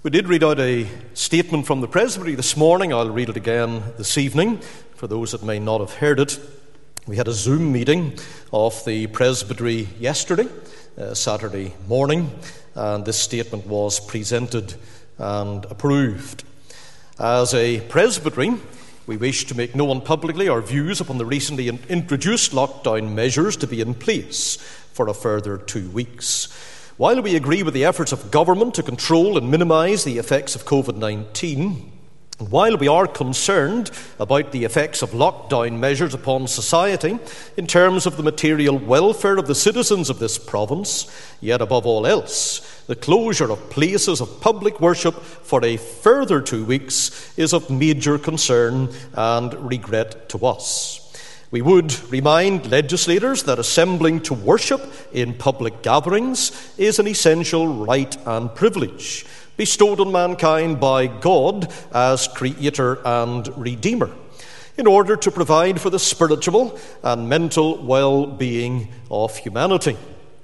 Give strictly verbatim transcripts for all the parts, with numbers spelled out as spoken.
We did read out a statement from the Presbytery this morning. I'll read it again this evening for those that may not have heard it. We had a Zoom meeting of the Presbytery yesterday, uh, Saturday morning, and this statement was presented and approved. As a Presbytery, we wish to make known publicly our views upon the recently introduced lockdown measures to be in place for a further two weeks. While we agree with the efforts of government to control and minimise the effects of covid nineteen, and while we are concerned about the effects of lockdown measures upon society in terms of the material welfare of the citizens of this province, yet above all else, the closure of places of public worship for a further two weeks is of major concern and regret to us. We would remind legislators that assembling to worship in public gatherings is an essential right and privilege bestowed on mankind by God as Creator and Redeemer, in order to provide for the spiritual and mental well-being of humanity.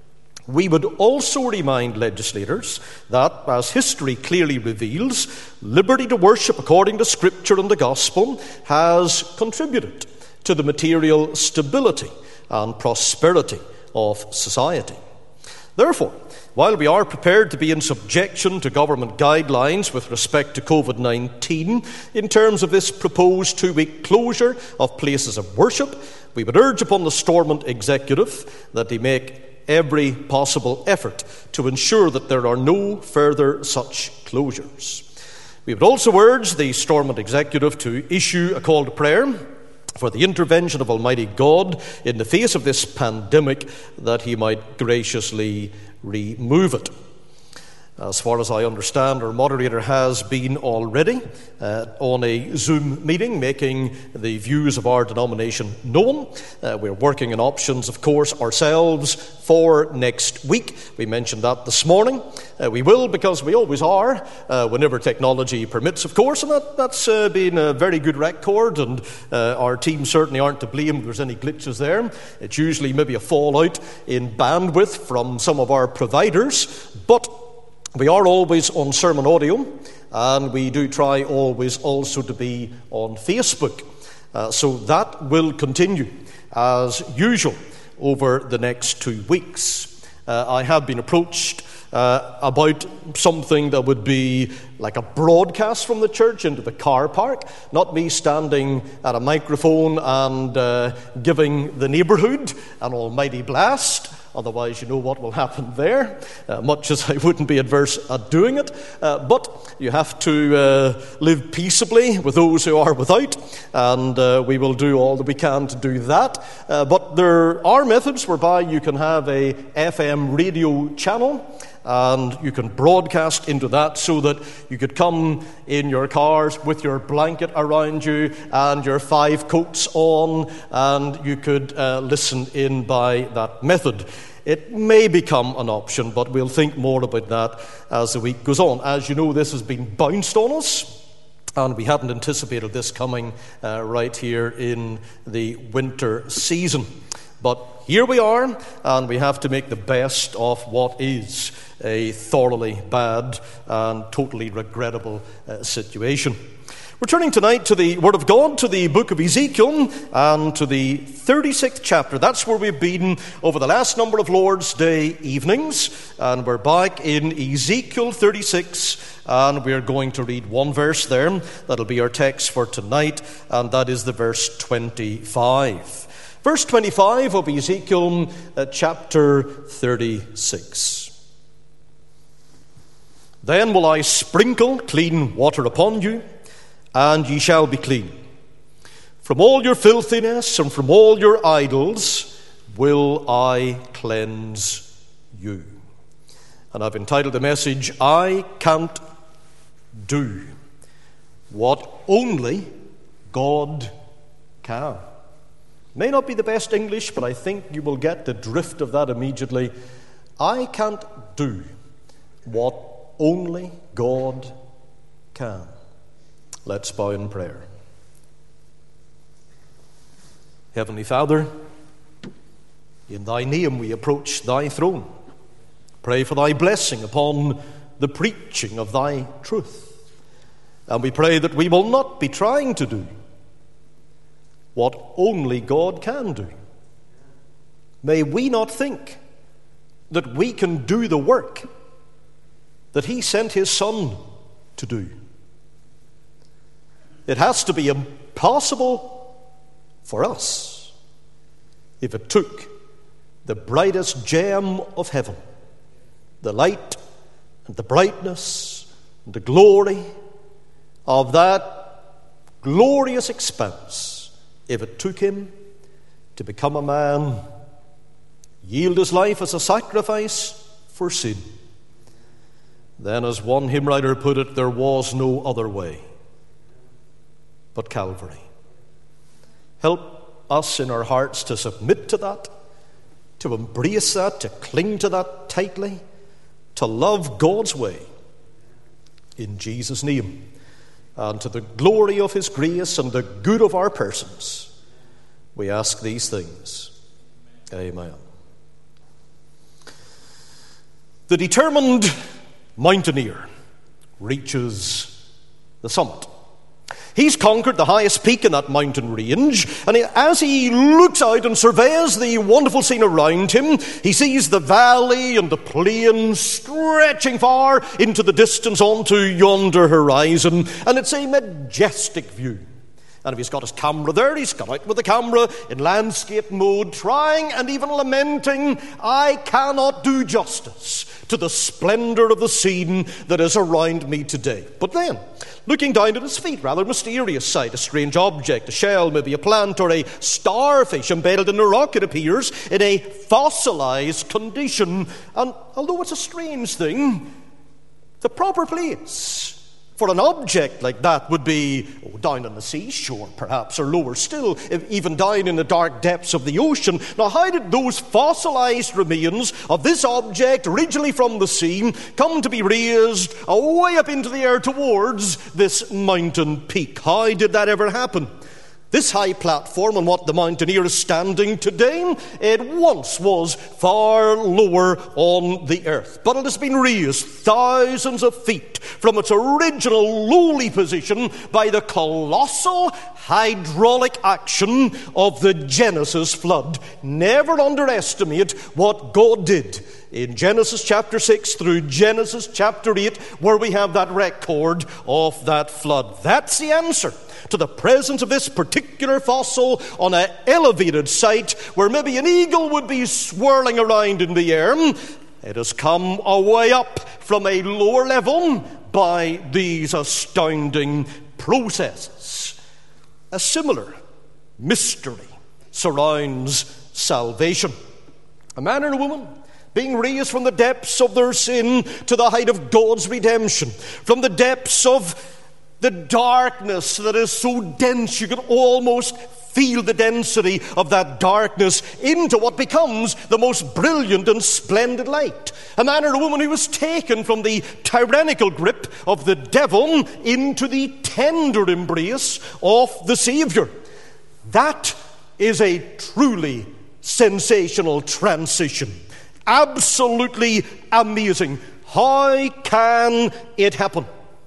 We would also remind legislators that, as history clearly reveals, liberty to worship according to Scripture and the Gospel has contributed to the material stability and prosperity of society. Therefore, while we are prepared to be in subjection to government guidelines with respect to covid nineteen in terms of this proposed two-week closure of places of worship, we would urge upon the Stormont Executive that they make every possible effort to ensure that there are no further such closures. We would also urge the Stormont Executive to issue a call to prayer for the intervention of Almighty God in the face of this pandemic, that He might graciously remove it. As far as I understand, our moderator has been already uh, on a Zoom meeting making the views of our denomination known. Uh, we're working on options, of course, ourselves for next week. We mentioned that this morning. Uh, we will, because we always are, uh, whenever technology permits, of course, and that, that's uh, been a very good record, and uh, our team certainly aren't to blame if there's any glitches there. It's usually maybe a fallout in bandwidth from some of our providers, but we are always on sermon audio, and we do try always also to be on Facebook. Uh, so that will continue as usual over the next two weeks. Uh, I have been approached uh, about something that would be like a broadcast from the church into the car park, not me standing at a microphone and uh, giving the neighbourhood an almighty blast. Otherwise, you know what will happen there, uh, much as I wouldn't be adverse at doing it. Uh, but you have to uh, live peaceably with those who are without, and uh, we will do all that we can to do that. Uh, but there are methods whereby you can have a F M radio channel, and you can broadcast into that so that you could come in your cars with your blanket around you and your five coats on, and you could uh, listen in by that method. It may become an option, but we'll think more about that as the week goes on. As you know, this has been bounced on us, and we hadn't anticipated this coming uh, right here in the winter season. But here we are, and we have to make the best of what is a thoroughly bad and totally regrettable uh, situation. We're turning tonight to the Word of God, to the book of Ezekiel, and to the thirty-sixth chapter. That's where we've been over the last number of Lord's Day evenings, and we're back in Ezekiel thirty-six, and we're going to read one verse there. That'll be our text for tonight, and that is the verse twenty-five. Verse twenty-five of Ezekiel uh, chapter thirty-six. Then will I sprinkle clean water upon you, and ye shall be clean. From all your filthiness and from all your idols will I cleanse you. And I've entitled the message, I Can't Do What Only God Can. May not be the best English, but I think you will get the drift of that immediately. I can't do what only God can. Let's bow in prayer. Heavenly Father, in Thy name we approach Thy throne. Pray for Thy blessing upon the preaching of thy truth. And we pray that we will not be trying to do what only God can do. May we not think that we can do the work that he sent his Son to do. It has to be impossible for us if it took the brightest gem of heaven, the light and the brightness and the glory of that glorious expanse, if it took him to become a man, yield his life as a sacrifice for sin. Then, as one hymn writer put it, there was no other way but Calvary. Help us in our hearts to submit to that, to embrace that, to cling to that tightly, to love God's way. In Jesus' name, and to the glory of his grace and the good of our persons, we ask these things. Amen. The determined mountaineer reaches the summit. He's conquered the highest peak in that mountain range, and as he looks out and surveys the wonderful scene around him, he sees the valley and the plain stretching far into the distance onto yonder horizon, and it's a majestic view. And if he's got his camera there, he's got out with the camera in landscape mode, trying and even lamenting, I cannot do justice to the splendor of the scene that is around me today. But then, looking down at his feet, rather mysterious sight, a strange object, a shell, maybe a plant or a starfish embedded in the rock, it appears, in a fossilized condition. And although it's a strange thing, the proper place for an object like that would be oh, down on the seashore, perhaps, or lower still, even down in the dark depths of the ocean. Now, how did those fossilized remains of this object, originally from the sea, come to be raised way up into the air towards this mountain peak? How did that ever happen? This high platform on what the mountaineer is standing today, it once was far lower on the earth. But it has been raised thousands of feet from its original lowly position by the colossal hydraulic action of the Genesis flood. Never underestimate what God did in Genesis chapter six through Genesis chapter eight, where we have that record of that flood. That's the answer to the presence of this particular fossil on an elevated site where maybe an eagle would be swirling around in the air. It has come a way up from a lower level by these astounding processes. A similar mystery surrounds salvation. A man and a woman being raised from the depths of their sin to the height of God's redemption, from the depths of the darkness that is so dense you can almost feel the density of that darkness, into what becomes the most brilliant and splendid light. A man or a woman who was taken from the tyrannical grip of the devil into the tender embrace of the Savior. That is a truly sensational transition. Absolutely amazing. How can it happen?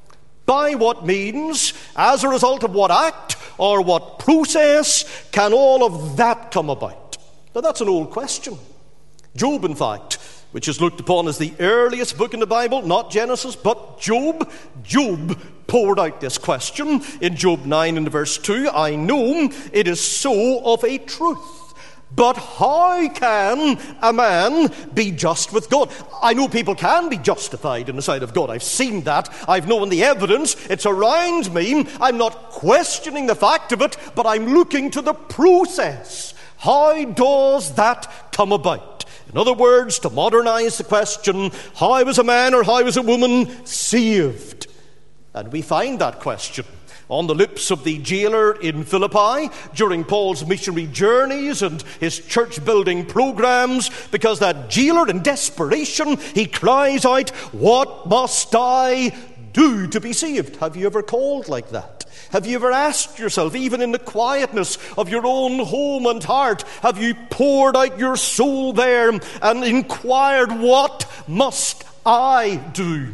By what means, as a result of what act or what process, can all of that come about? Now, that's an old question. Job, in fact, which is looked upon as the earliest book in the Bible, not Genesis, but Job. Job poured out this question in Job nine and verse two. I know it is so of a truth. But how can a man be just with God? I know people can be justified in the sight of God. I've seen that. I've known the evidence. It's around me. I'm not questioning the fact of it, but I'm looking to the process. How does that come about? In other words, to modernize the question, how is a man or how is a woman saved? And we find that question on the lips of the jailer in Philippi during Paul's missionary journeys and his church-building programs, because that jailer, in desperation, he cries out, what must I do to be saved? Have you ever called like that? Have you ever asked yourself, even in the quietness of your own home and heart, have you poured out your soul there and inquired, what must I do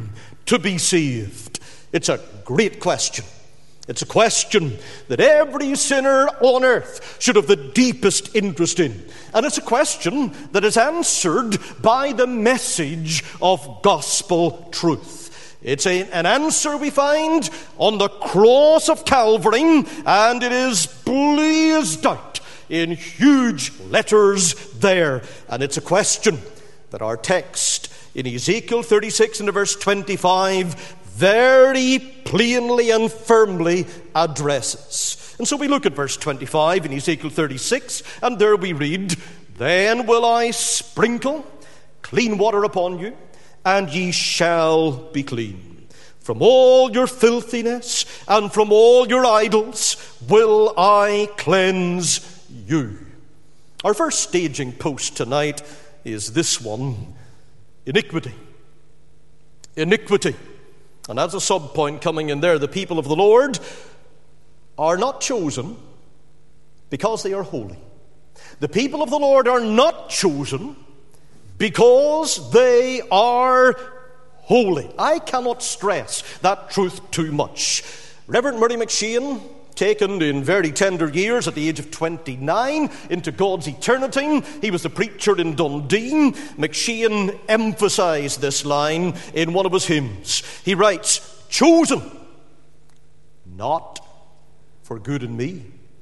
to be saved? It's a great question. It's a question that every sinner on earth should have the deepest interest in. And it's a question that is answered by the message of gospel truth. It's a, an answer we find on the cross of Calvary, and it is blazed out in huge letters there. And it's a question that our text in Ezekiel thirty-six and verse twenty-five very plainly and firmly addresses. And so we look at verse twenty-five in Ezekiel thirty-six, and there we read, "Then will I sprinkle clean water upon you, and ye shall be clean. From all your filthiness and from all your idols will I cleanse you." Our first staging post tonight is this one: iniquity. Iniquity. And as a sub-point coming in there, the people of the Lord are not chosen because they are holy. The people of the Lord are not chosen because they are holy. I cannot stress that truth too much. Reverend Murray McShane, taken in very tender years at the age of twenty-nine into God's eternity, he was the preacher in Dundee. McShane emphasized this line in one of his hymns. He writes, "Chosen not for good in me,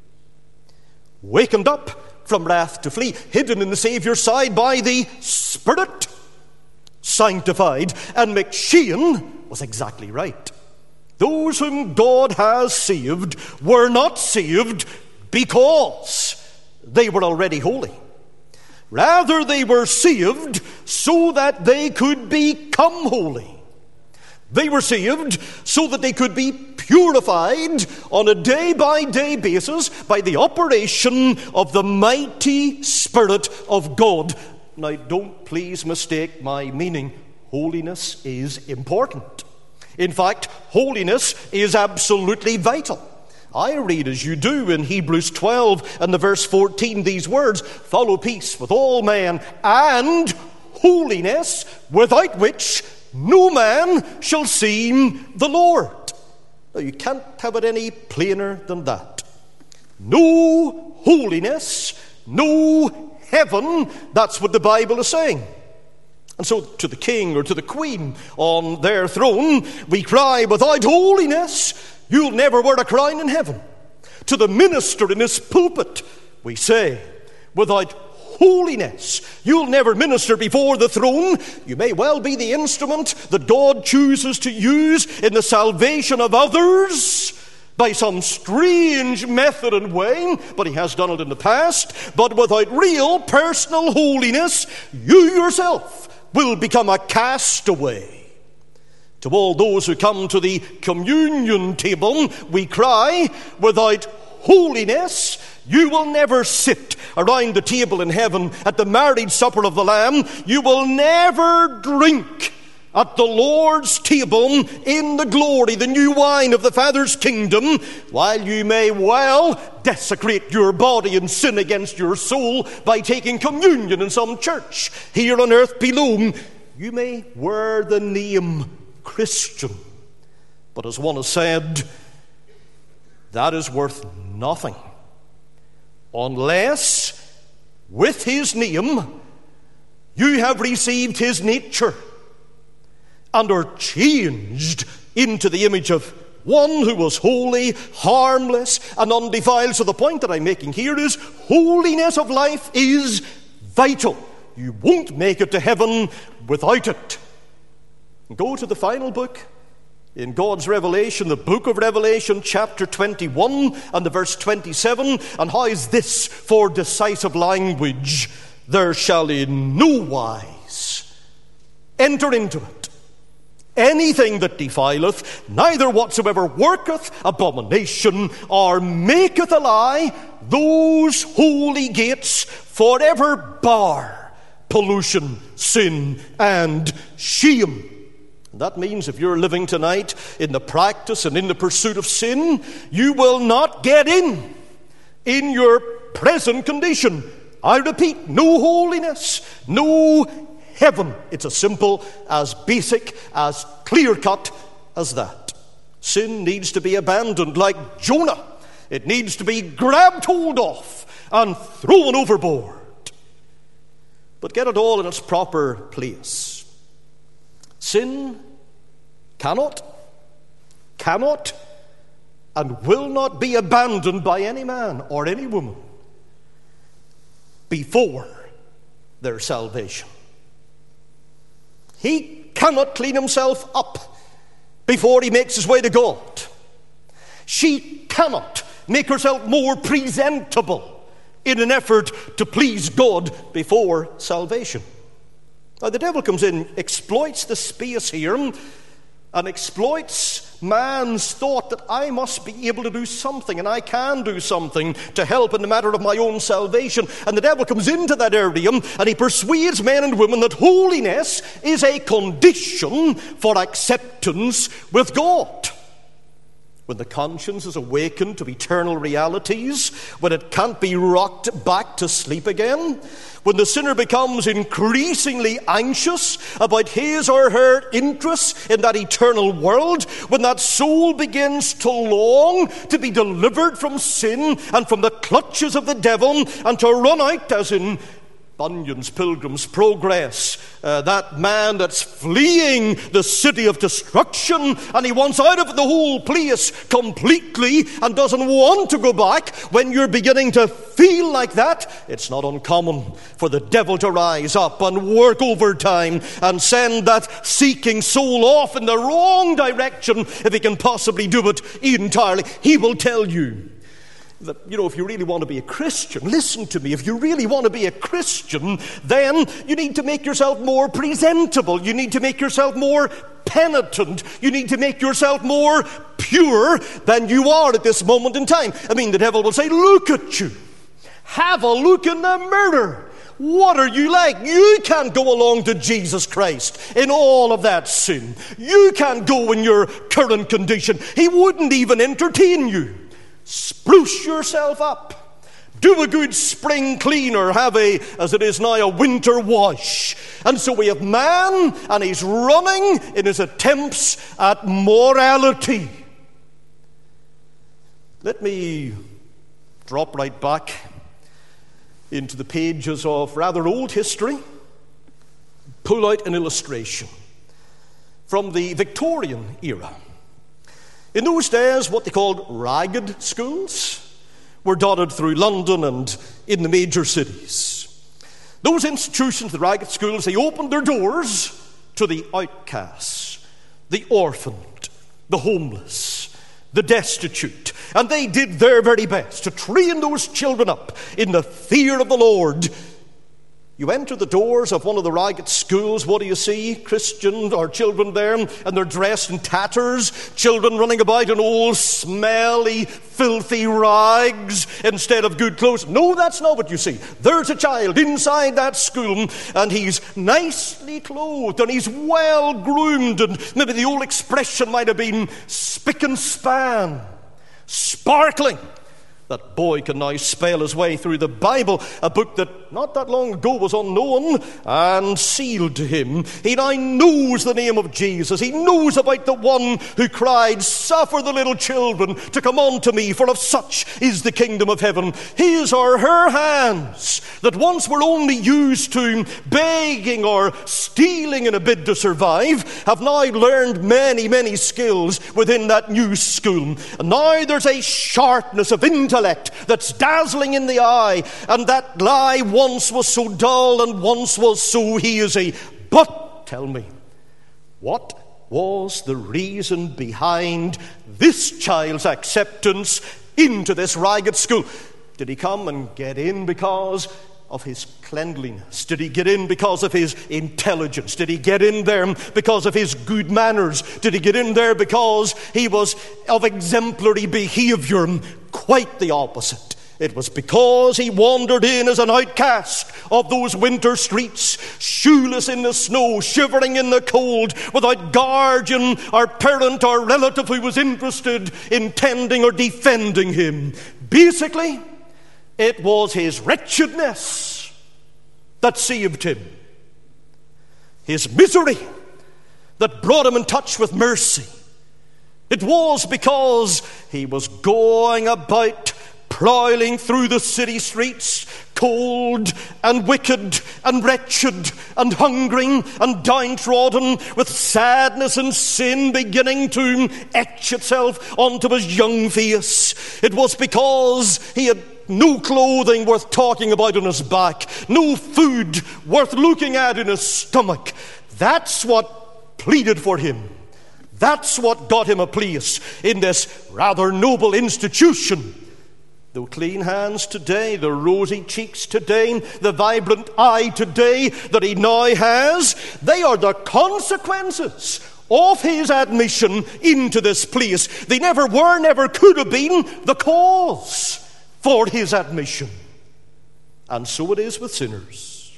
wakened up from wrath to flee, hidden in the Saviour's side by the Spirit, sanctified." And McShane was exactly right. Those whom God has saved were not saved because they were already holy. Rather, they were saved so that they could become holy. They were saved so that they could be purified on a day-by-day basis by the operation of the mighty Spirit of God. Now, don't please mistake my meaning. Holiness is important. In fact, holiness is absolutely vital. I read, as you do, in Hebrews twelve and the verse fourteen, these words: "Follow peace with all men and holiness, without which no man shall see the Lord." Now, you can't have it any plainer than that. No holiness, no heaven. That's what the Bible is saying. And so to the king or to the queen on their throne, we cry, "Without holiness, you'll never wear a crown in heaven." To the minister in his pulpit, we say, "Without holiness, you'll never minister before the throne. You may well be the instrument that God chooses to use in the salvation of others by some strange method and way, but he has done it in the past. But without real personal holiness, you yourself will become a castaway." To all those who come to the communion table, we cry, "Without holiness, you will never sit around the table in heaven at the marriage supper of the Lamb. You will never drink at the Lord's table in the glory, the new wine of the Father's kingdom, while you may well desecrate your body and sin against your soul by taking communion in some church here on earth below. You may wear the name Christian, but as one has said, that is worth nothing unless with his name you have received his nature and are changed into the image of one who was holy, harmless, and undefiled. So the point that I'm making here is holiness of life is vital. You won't make it to heaven without it. Go to the final book in God's revelation, the book of Revelation, chapter twenty-one and the verse twenty-seven. And how is this for decisive language? "There shall in no wise enter into it anything that defileth, neither whatsoever worketh abomination or maketh a lie. Those holy gates forever bar pollution, sin, and shame." That means if you're living tonight in the practice and in the pursuit of sin, you will not get in in your present condition. I repeat, no holiness, no heaven. It's as simple, as basic, as clear-cut as that. Sin needs to be abandoned like Jonah. It needs to be grabbed hold of and thrown overboard. But get it all in its proper place. Sin cannot, cannot, and will not be abandoned by any man or any woman before their salvation. He cannot clean himself up before he makes his way to God. She cannot make herself more presentable in an effort to please God before salvation. Now, the devil comes in, exploits the space here, and exploits man's thought that I must be able to do something, and I can do something to help in the matter of my own salvation. And the devil comes into that area, and he persuades men and women that holiness is a condition for acceptance with God. When the conscience is awakened to eternal realities, when it can't be rocked back to sleep again, when the sinner becomes increasingly anxious about his or her interests in that eternal world, when that soul begins to long to be delivered from sin and from the clutches of the devil and to run out, as in Bunyan's Pilgrim's Progress, uh, that man that's fleeing the city of destruction, and he wants out of the whole place completely and doesn't want to go back. When you're beginning to feel like that, it's not uncommon for the devil to rise up and work overtime and send that seeking soul off in the wrong direction, if he can possibly do it entirely. He will tell you that, you know, if you really want to be a Christian, listen to me, if you really want to be a Christian, then you need to make yourself more presentable. You need to make yourself more penitent. You need to make yourself more pure than you are at this moment in time. I mean, the devil will say, look at you. Have a look in the mirror. What are you like? You can't go along to Jesus Christ in all of that sin. You can't go in your current condition. He wouldn't even entertain you. Spruce yourself up. Do a good spring clean, or have a, as it is now, a winter wash. And so we have man, and he's running in his attempts at morality. Let me drop right back into the pages of rather old history, pull out an illustration from the Victorian era. In those days, what they called ragged schools were dotted through London and in the major cities. Those institutions, the ragged schools, they opened their doors to the outcasts, the orphaned, the homeless, the destitute. And they did their very best to train those children up in the fear of the Lord. You enter the doors of one of the ragged schools, what do you see? Christian or children there, and they're dressed in tatters, children running about in old, smelly, filthy rags instead of good clothes. No, that's not what you see. There's a child inside that school, and he's nicely clothed, and he's well groomed, and maybe the old expression might have been spick and span, sparkling. That boy can now spell his way through the Bible, a book that not that long ago was unknown and sealed to him. He now knows the name of Jesus. He knows about the one who cried, "Suffer the little children to come unto me, for of such is the kingdom of heaven." His or her hands, that once were only used to begging or stealing in a bid to survive, have now learned many, many skills within that new school. And now there's a sharpness of intellect that's dazzling in the eye, and that lie once was so dull and once was so hazy. But tell me, what was the reason behind this child's acceptance into this ragged school? Did he come and get in because of his cleanliness? Did he get in because of his intelligence? Did he get in there because of his good manners? Did he get in there because he was of exemplary behavior? Quite the opposite. It was because he wandered in as an outcast of those winter streets, shoeless in the snow, shivering in the cold, without guardian or parent or relative who was interested in tending or defending him. Basically, it was his wretchedness that saved him. his misery that brought him in touch with mercy. It was because he was going about prowling through the city streets, cold and wicked and wretched and hungry and downtrodden, with sadness and sin beginning to etch itself onto his young face. It was because he had no clothing worth talking about on his back, no food worth looking at in his stomach. That's what pleaded for him. That's what got him a place in this rather noble institution. The clean hands today, the rosy cheeks today, the vibrant eye today that he now has, they are the consequences of his admission into this place. They never were, never could have been the cause for his admission. And so it is with sinners.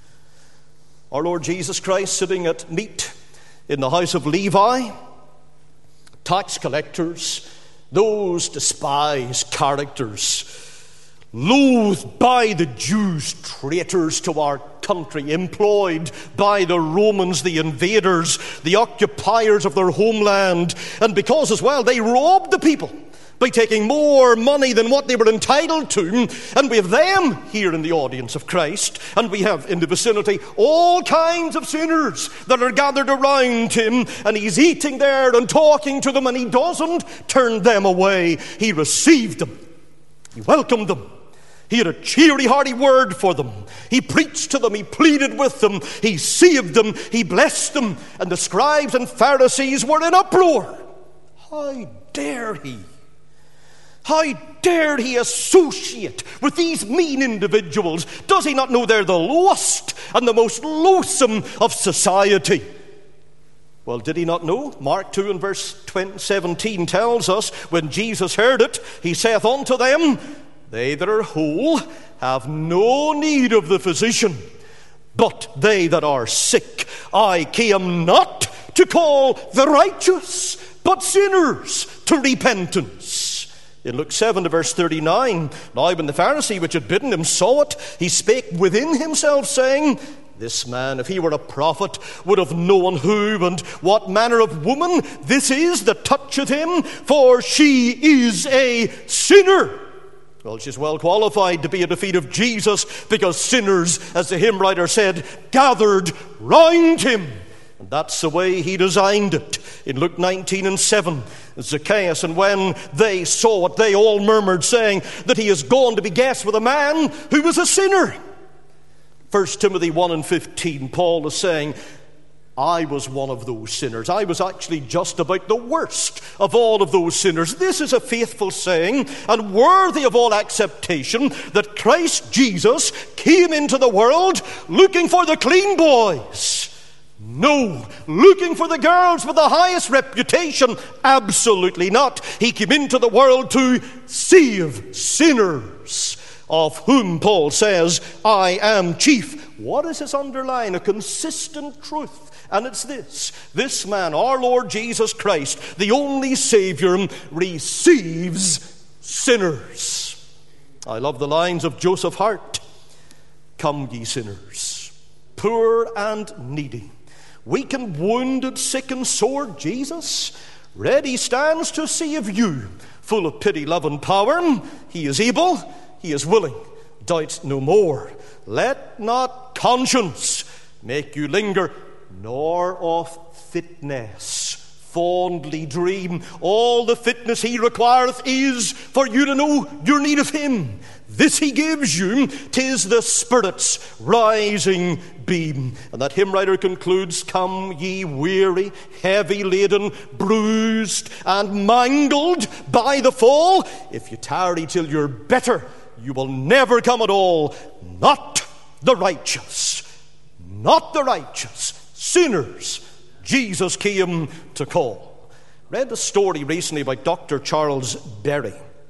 Our Lord Jesus Christ, sitting at meat in the house of Levi, tax collectors, those despised characters, loathed by the Jews, traitors to our country, employed by the Romans, the invaders, the occupiers of their homeland, and because as well they robbed the people by taking more money than what they were entitled to. And we have them here in the audience of Christ, and we have in the vicinity all kinds of sinners that are gathered around him, and he's eating there and talking to them, and he doesn't turn them away. He received them. He welcomed them. He had a cheery, hearty word for them. He preached to them. He pleaded with them. He saved them. He blessed them. And the scribes and Pharisees were in uproar. How dare he? How dare he associate with these mean individuals? Does he not know they're the lowest and the most loathsome of society? Well, did he not know? Mark two and verse seventeen tells us, when Jesus heard it, he saith unto them, they that are whole have no need of the physician, but they that are sick. I came not to call the righteous, but sinners to repentance. In Luke seven to verse thirty-nine, now when the Pharisee which had bidden him saw it, he spake within himself, saying, this man, if he were a prophet, would have known who and what manner of woman this is that toucheth him, for she is a sinner. Well, she's well qualified to be at the feet of Jesus, because sinners, as the hymn writer said, gathered round him. And that's the way he designed it. In Luke nineteen and seven, Zacchaeus, and when they saw it, they all murmured, saying that he is gone to be guest with a man who was a sinner. First Timothy one and fifteen, Paul is saying, I was one of those sinners. I was actually just about the worst of all of those sinners. This is a faithful saying and worthy of all acceptation, that Christ Jesus came into the world looking for the clean boys. No, looking for the girls with the highest reputation. Absolutely not. He came into the world to save sinners, of whom Paul says, I am chief. What is his underline? A consistent truth. And it's this. This man, our Lord Jesus Christ, the only Savior, receives sinners. I love the lines of Joseph Hart. Come, ye sinners, poor and needy, weak and wounded, sick and sore, Jesus ready stands to save you. Full of pity, love, and power, he is able, he is willing. Doubt no more. Let not conscience make you linger, nor of fitness fondly dream. All the fitness he requireth is for you to know your need of him. This he gives you, 'tis the Spirit's rising beam. And that hymn writer concludes, come ye weary, heavy laden, bruised and mangled by the fall. If you tarry till you're better, you will never come at all. Not the righteous, not the righteous, sinners Jesus came to call. Read a story recently by Doctor Charles Berry,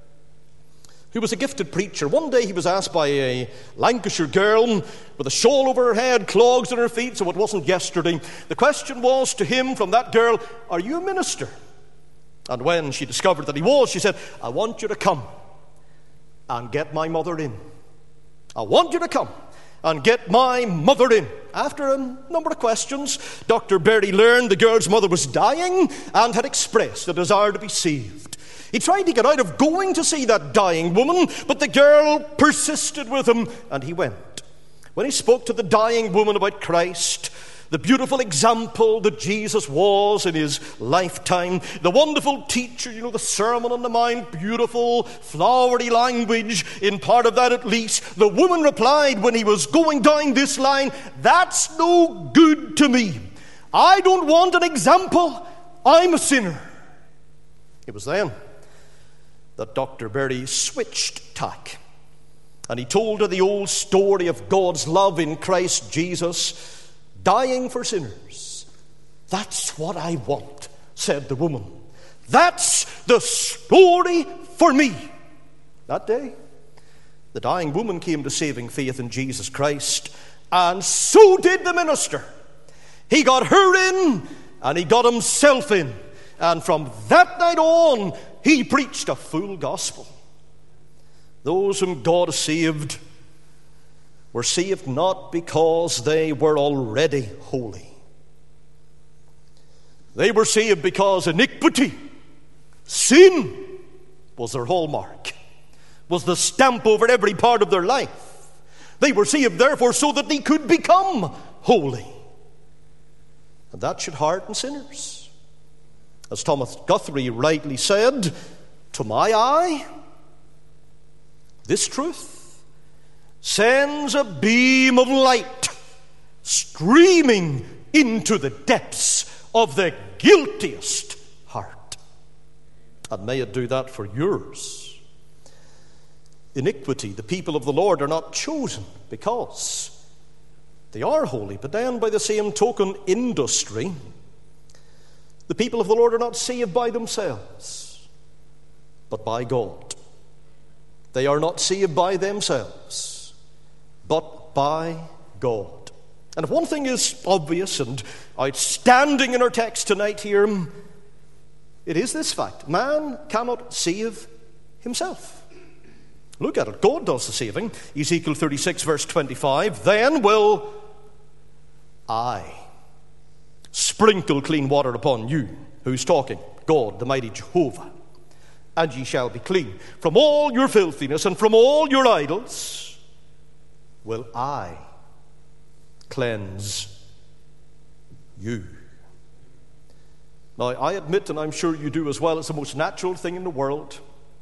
who was a gifted preacher. One day he was asked by a Lancashire girl with a shawl over her head, clogs on her feet, so it wasn't yesterday. The question was to him from that girl, are you a minister? And when she discovered that he was, she said, I want you to come and get my mother in. I want you to come and get my mother in. After a number of questions, Doctor Berry learned the girl's mother was dying and had expressed a desire to be saved. He tried to get out of going to see that dying woman, but the girl persisted with him, and he went. When he spoke to the dying woman about Christ, the beautiful example that Jesus was in his lifetime, the wonderful teacher, you know, the Sermon on the Mount, beautiful, flowery language, in part of that at least, the woman replied when he was going down this line, "That's no good to me. I don't want an example. I'm a sinner." It was then that Doctor Berry switched tack, and he told her the old story of God's love in Christ Jesus, dying for sinners. "That's what I want," said the woman. "That's the story for me." That day, the dying woman came to saving faith in Jesus Christ, and so did the minister. He got her in, and he got himself in. And from that night on, he preached a full gospel. Those whom God saved were saved not because they were already holy. They were saved because iniquity, sin, was their hallmark, was the stamp over every part of their life. They were saved, therefore, so that they could become holy. And that should harden sinners. As Thomas Guthrie rightly said, "To my eye, this truth sends a beam of light streaming into the depths of the guiltiest heart." And may it do that for yours. Iniquity, the people of the Lord are not chosen because they are holy, but then by the same token industry, the people of the Lord are not saved by themselves, but by God. They are not saved by themselves, but by God. And if one thing is obvious and outstanding in our text tonight here, it is this fact: man cannot save himself. Look at it. God does the saving. Ezekiel thirty-six, verse twenty-five. "Then will I sprinkle clean water upon you." Who's talking? God, the mighty Jehovah. "And ye shall be clean. From all your filthiness and from all your idols will I cleanse you." Now, I admit, and I'm sure you do as well, it's the most natural thing in the world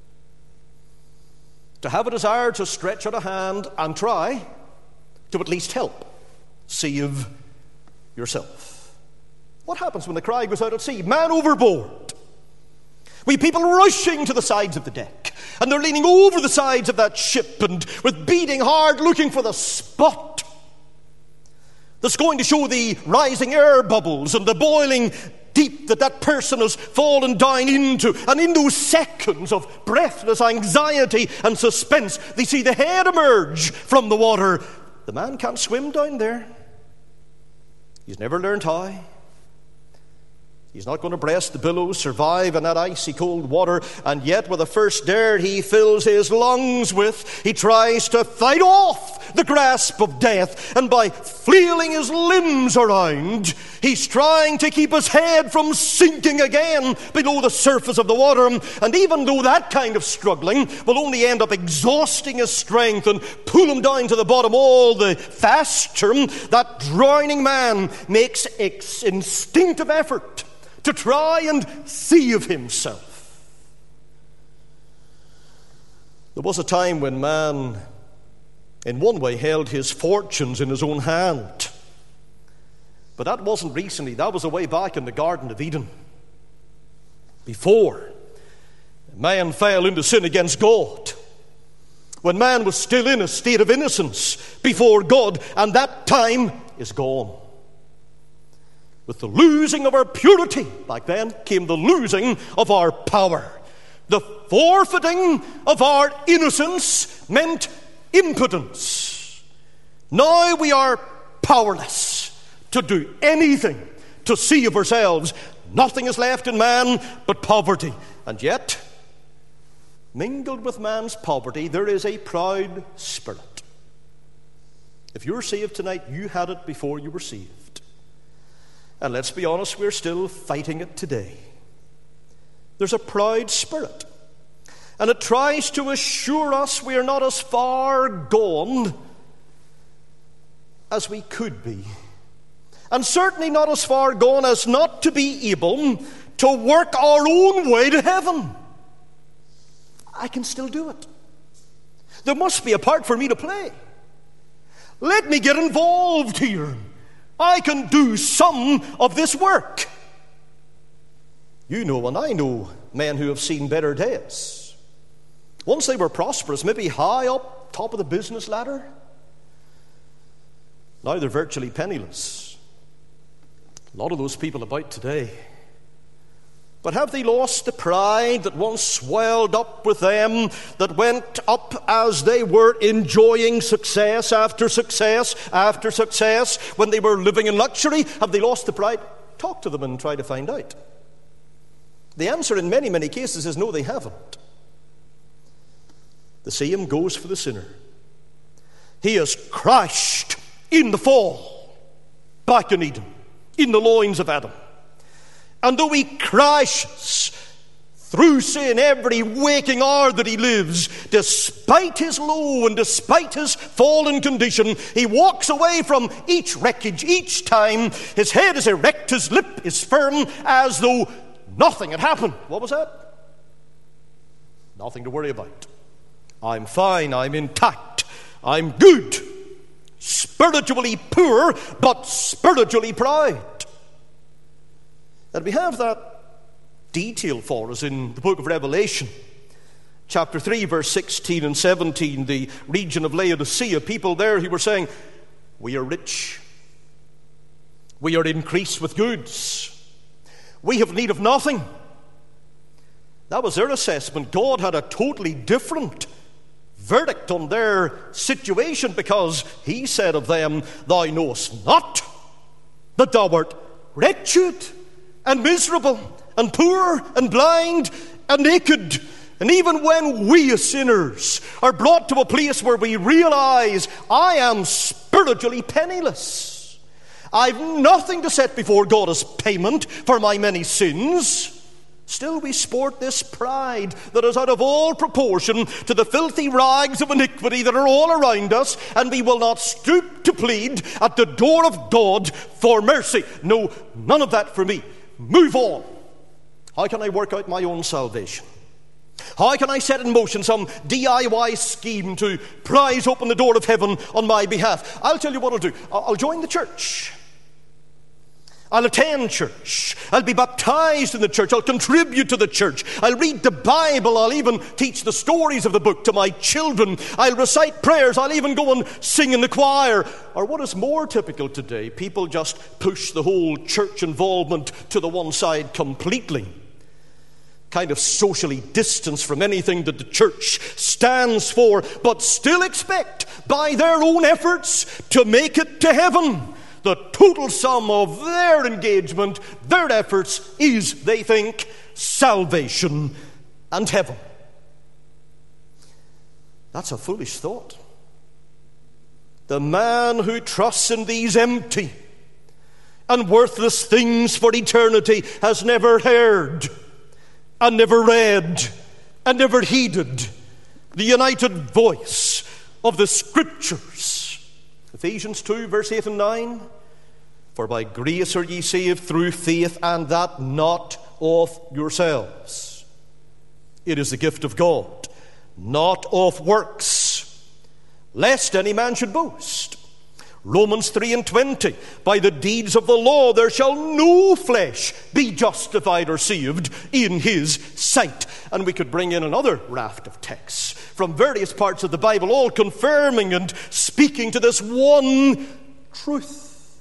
to have a desire to stretch out a hand and try to at least help save yourself. What happens when the cry goes out at sea? Man overboard. We people rushing to the sides of the deck, and they're leaning over the sides of that ship and with beating hard looking for the spot that's going to show the rising air bubbles and the boiling deep that that person has fallen down into. And in those seconds of breathless anxiety and suspense, they see the head emerge from the water. The man can't swim down there. He's never learned how. He's not going to breast the billows, survive in that icy cold water, and yet with the first dare he fills his lungs with, he tries to fight off the grasp of death, and by flailing his limbs around, he's trying to keep his head from sinking again below the surface of the water. And even though that kind of struggling will only end up exhausting his strength and pull him down to the bottom all the faster, that drowning man makes ex- instinctive effort to try and save himself. There was a time when man, in one way, held his fortunes in his own hand. But that wasn't recently. That was a way back in the Garden of Eden. Before man fell into sin against God. When man was still in a state of innocence before God. And that time is gone. With the losing of our purity, back then, came the losing of our power. The forfeiting of our innocence meant impotence. Now we are powerless to do anything to save ourselves. Nothing is left in man but poverty. And yet, mingled with man's poverty, there is a proud spirit. If you're saved tonight, you had it before you were saved. And let's be honest, we're still fighting it today. There's a proud spirit, and it tries to assure us we are not as far gone as we could be, and certainly not as far gone as not to be able to work our own way to heaven. I can still do it. There must be a part for me to play. Let me get involved here. I can do some of this work. You know and I know men who have seen better days. Once they were prosperous, maybe high up top of the business ladder. Now they're virtually penniless. A lot of those people about today. But have they lost the pride that once swelled up with them, that went up as they were enjoying success after success after success, when they were living in luxury? Have they lost the pride? Talk to them and try to find out. The answer in many, many cases is no, they haven't. The same goes for the sinner. He is crushed in the fall, back in Eden, in the loins of Adam. And though he crashes through sin every waking hour that he lives, despite his low and despite his fallen condition, he walks away from each wreckage each time. His head is erect, his lip is firm, as though nothing had happened. What was that? Nothing to worry about. I'm fine, I'm intact, I'm good. Spiritually poor, but spiritually proud. And we have that detail for us in the book of Revelation, chapter three, verse sixteen and seventeen, the region of Laodicea. People there who were saying, we are rich, we are increased with goods, we have need of nothing. That was their assessment. God had a totally different verdict on their situation, because he said of them, thou knowest not that thou art wretched and miserable and poor and blind and naked. And even when we as sinners are brought to a place where we realize, I am spiritually penniless, I've nothing to set before God as payment for my many sins, still we sport this pride that is out of all proportion to the filthy rags of iniquity that are all around us, and we will not stoop to plead at the door of God for mercy. No, none of that for me. Move on. How can I work out my own salvation? How can I set in motion some D I Y scheme to prise open the door of heaven on my behalf? I'll tell you what I'll do. I'll join the church. I'll attend church. I'll be baptized in the church. I'll contribute to the church. I'll read the Bible. I'll even teach the stories of the book to my children. I'll recite prayers. I'll even go and sing in the choir. Or what is more typical today, people just push the whole church involvement to the one side completely. Kind of socially distanced from anything that the church stands for, but still expect by their own efforts to make it to heaven. The total sum of their engagement, their efforts, is, they think, salvation and heaven. That's a foolish thought. The man who trusts in these empty and worthless things for eternity has never heard and never read and never heeded the united voice of the Scriptures. Ephesians two, verse eight and nine. For by grace are ye saved through faith, and that not of yourselves. It is the gift of God, not of works, lest any man should boast. Romans three and twenty. By the deeds of the law there shall no flesh be justified or saved in his sight. And we could bring in another raft of texts from various parts of the Bible, all confirming and speaking to this one truth.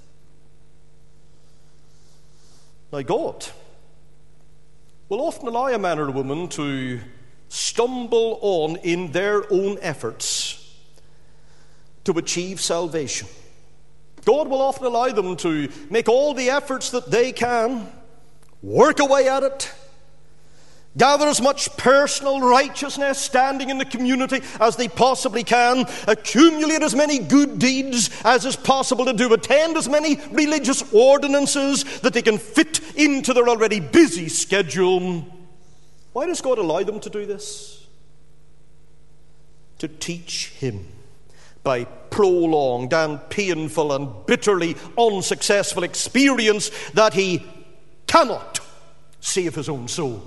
Now, God will often allow a man or a woman to stumble on in their own efforts to achieve salvation. God will often allow them to make all the efforts that they can, work away at it, gather as much personal righteousness standing in the community as they possibly can, accumulate as many good deeds as is possible to do, attend as many religious ordinances that they can fit into their already busy schedule. Why does God allow them to do this? To teach him by prolonged and painful and bitterly unsuccessful experience that he cannot save his own soul.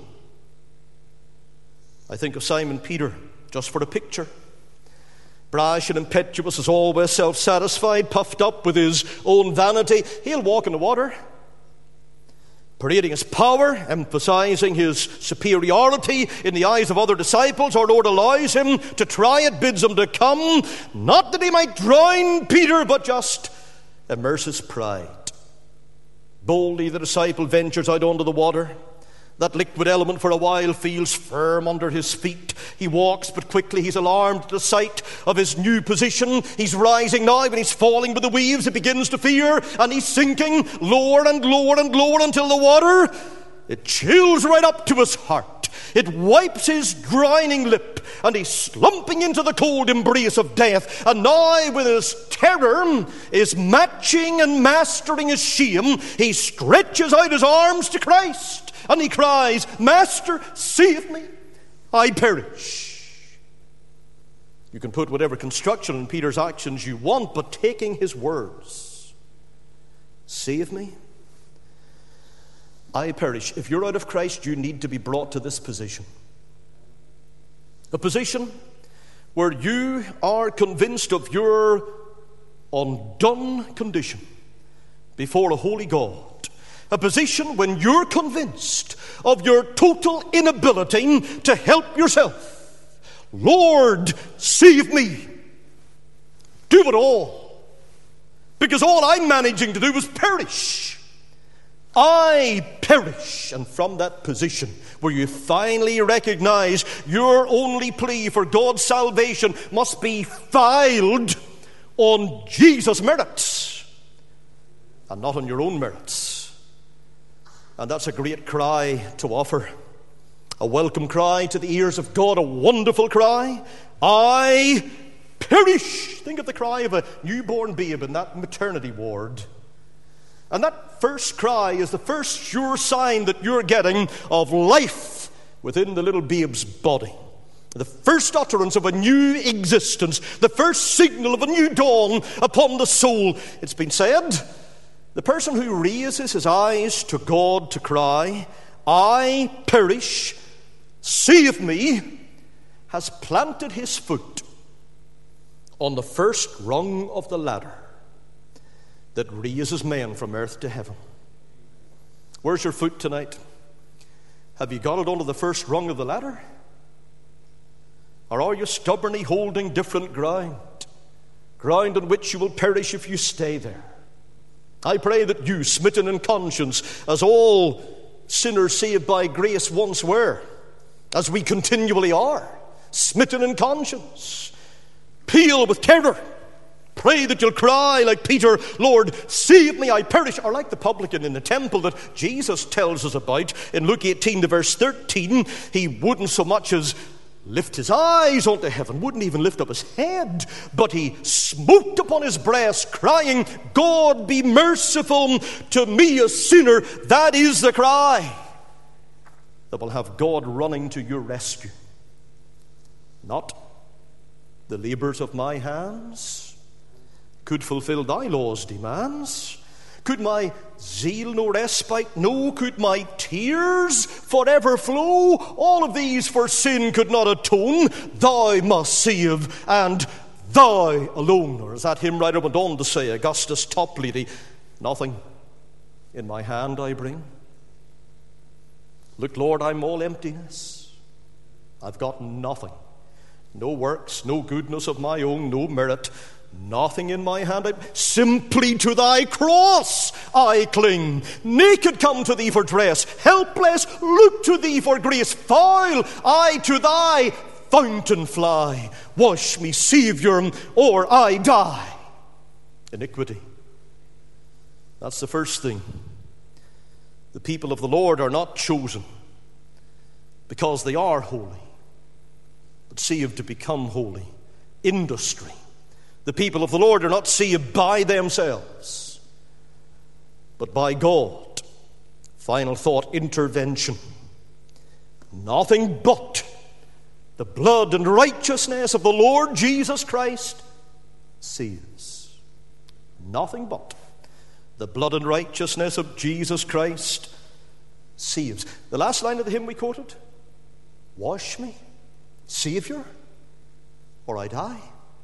I think of Simon Peter, just for a picture. Brash and impetuous as always, self-satisfied, puffed up with his own vanity. He'll walk in the water, parading his power, emphasizing his superiority in the eyes of other disciples. Our Lord allows him to try it, bids him to come, not that he might drown Peter, but just immerse his pride. Boldly the disciple ventures out onto the water. That liquid element for a while feels firm under his feet. He walks, but quickly he's alarmed at the sight of his new position. He's rising now, when he's falling with the waves, he begins to fear, and he's sinking lower and lower and lower until the water, it chills right up to his heart. It wipes his drowning lip, and he's slumping into the cold embrace of death. And now, with his terror is matching and mastering his shame, he stretches out his arms to Christ. And he cries, Master, save me, I perish. You can put whatever construction on Peter's actions you want, but taking his words, save me, I perish. If you're out of Christ, you need to be brought to this position. A position where you are convinced of your undone condition before a holy God. A position when you're convinced of your total inability to help yourself. Lord, save me. Do it all. Because all I'm managing to do is perish. I perish. And from that position where you finally recognize your only plea for God's salvation must be filed on Jesus' merits and not on your own merits. And that's a great cry to offer. A welcome cry to the ears of God, a wonderful cry. I perish. Think of the cry of a newborn babe in that maternity ward. And that first cry is the first sure sign that you're getting of life within the little babe's body. The first utterance of a new existence. The first signal of a new dawn upon the soul. It's been said, the person who raises his eyes to God to cry, I perish, save me, has planted his foot on the first rung of the ladder that raises men from earth to heaven. Where's your foot tonight? Have you got it onto the first rung of the ladder? Or are you stubbornly holding different ground? Ground on which you will perish if you stay there. I pray that you, smitten in conscience, as all sinners saved by grace once were, as we continually are, smitten in conscience, pale with terror, pray that you'll cry like Peter, Lord, save me, I perish. Or like the publican in the temple that Jesus tells us about in Luke eighteen to verse thirteen, he wouldn't so much as lift his eyes unto heaven, wouldn't even lift up his head, but he smote upon his breast, crying, God be merciful to me, a sinner. That is the cry that will have God running to your rescue. Not the labours of my hands could fulfill thy law's demands. Could my zeal no respite know? Could my tears forever flow? All of these for sin could not atone. Thou must save, and thou alone. Or as that hymn writer went on to say, Augustus Toplady, nothing in my hand I bring. Look, Lord, I'm all emptiness. I've got nothing. No works, no goodness of my own, no merit. Nothing in my hand, I, simply to thy cross I cling. Naked come to thee for dress, helpless look to thee for grace. Foul I to thy fountain fly. Wash me, Saviour, or I die. Iniquity. That's the first thing. The people of the Lord are not chosen because they are holy, but saved to become holy. Industry. The people of the Lord are not saved by themselves, but by God. Final thought, intervention. Nothing but the blood and righteousness of the Lord Jesus Christ saves. Nothing but the blood and righteousness of Jesus Christ saves. The last line of the hymn we quoted, wash me, Savior, or I die.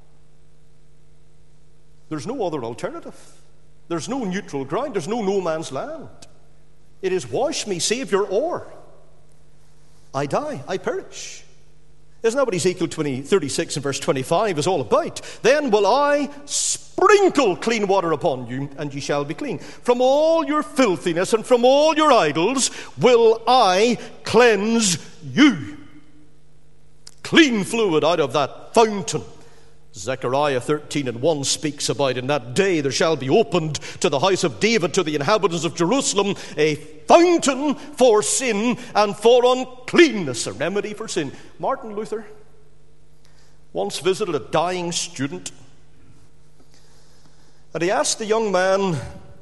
There's no other alternative. There's no neutral ground. There's no no man's land. It is wash me, Savior, or I die, I perish. Isn't that what Ezekiel twenty, thirty-six and verse twenty-five is all about? Then will I sprinkle clean water upon you, and ye shall be clean. From all your filthiness and from all your idols will I cleanse you. Clean fluid out of that fountain. Zechariah thirteen and one speaks about, in that day there shall be opened to the house of David, to the inhabitants of Jerusalem, a fountain for sin and for uncleanness, a remedy for sin. Martin Luther once visited a dying student, and he asked the young man,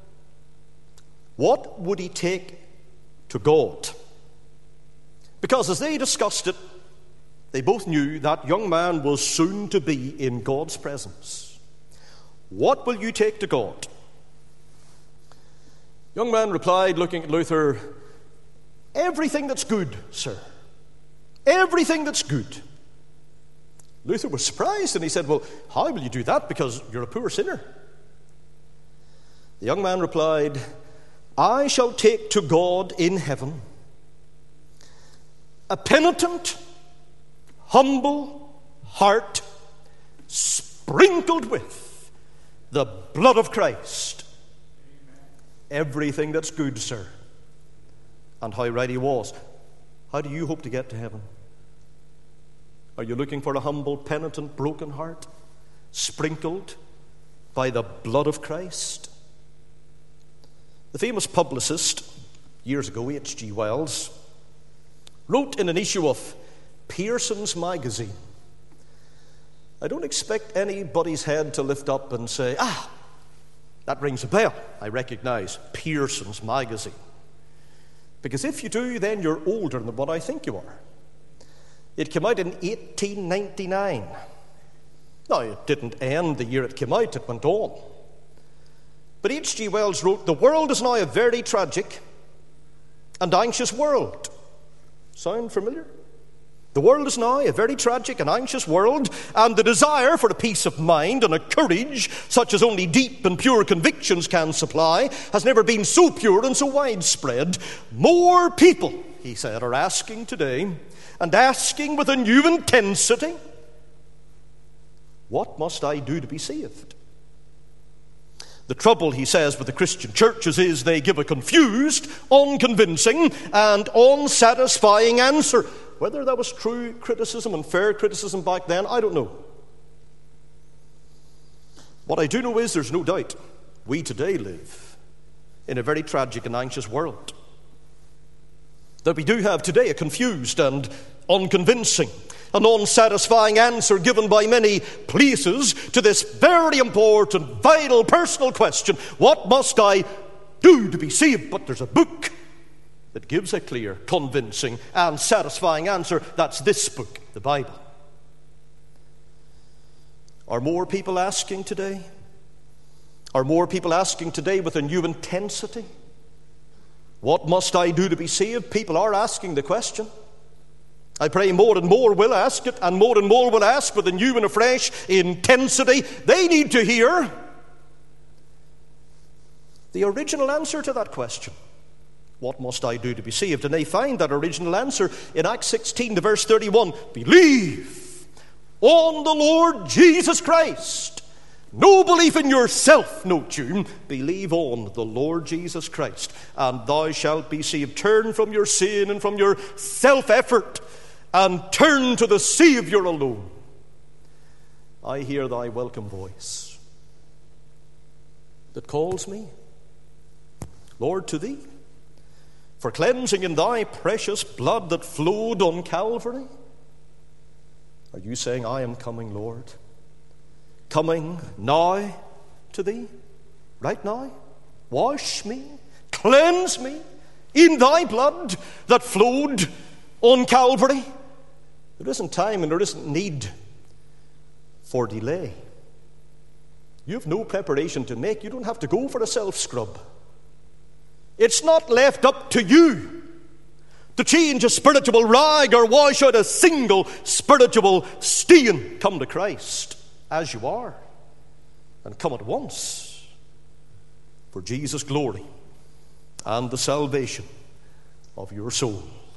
what would he take to God? Because as they discussed it, they both knew that young man was soon to be in God's presence. What will you take to God? Young man replied, looking at Luther, everything that's good, sir. Everything that's good. Luther was surprised, and he said, well, how will you do that? Because you're a poor sinner. The young man replied, I shall take to God in heaven a penitent, humble heart sprinkled with the blood of Christ. Everything that's good, sir. And how right he was. How do you hope to get to heaven? Are you looking for a humble, penitent, broken heart sprinkled by the blood of Christ? The famous publicist, years ago, H G Wells, wrote in an issue of Pearson's magazine. I don't expect anybody's head to lift up and say, ah, that rings a bell. I recognize Pearson's magazine. Because if you do, then you're older than what I think you are. It came out in eighteen ninety-nine. Now, it didn't end the year it came out, it went on. But H G Wells wrote, the world is now a very tragic and anxious world. Sound familiar? The world is now a very tragic and anxious world, and the desire for a peace of mind and a courage such as only deep and pure convictions can supply has never been so pure and so widespread. More people, he said, are asking today, and asking with a new intensity, what must I do to be saved? The trouble, he says, with the Christian churches is they give a confused, unconvincing, and unsatisfying answer. Whether that was true criticism and fair criticism back then, I don't know. What I do know is there's no doubt we today live in a very tragic and anxious world. That we do have today a confused and unconvincing, an unsatisfying answer given by many places to this very important, vital, personal question, what must I do to be saved? But there's a book that gives a clear, convincing, and satisfying answer. That's this book, the Bible. Are more people asking today? Are more people asking today with a new intensity? What must I do to be saved? People are asking the question. I pray more and more will ask it, and more and more will ask with a new and a fresh intensity. They need to hear the original answer to that question. What must I do to be saved? And they find that original answer in Acts sixteen to verse thirty-one. Believe on the Lord Jesus Christ. No belief in yourself, note you. Believe on the Lord Jesus Christ, and thou shalt be saved. Turn from your sin and from your self-effort, and turn to the Savior alone. I hear thy welcome voice that calls me, Lord, to thee. for cleansing in thy precious blood that flowed on Calvary? Are you saying, I am coming, Lord? Coming now to thee, right now? Wash me, cleanse me in thy blood that flowed on Calvary. There isn't time and there isn't need for delay. You have no preparation to make. You don't have to go for a self-scrub. It's not left up to you to change a spiritual rag or wash out a single spiritual stain. Come to Christ as you are, and come at once for Jesus' glory and the salvation of your soul.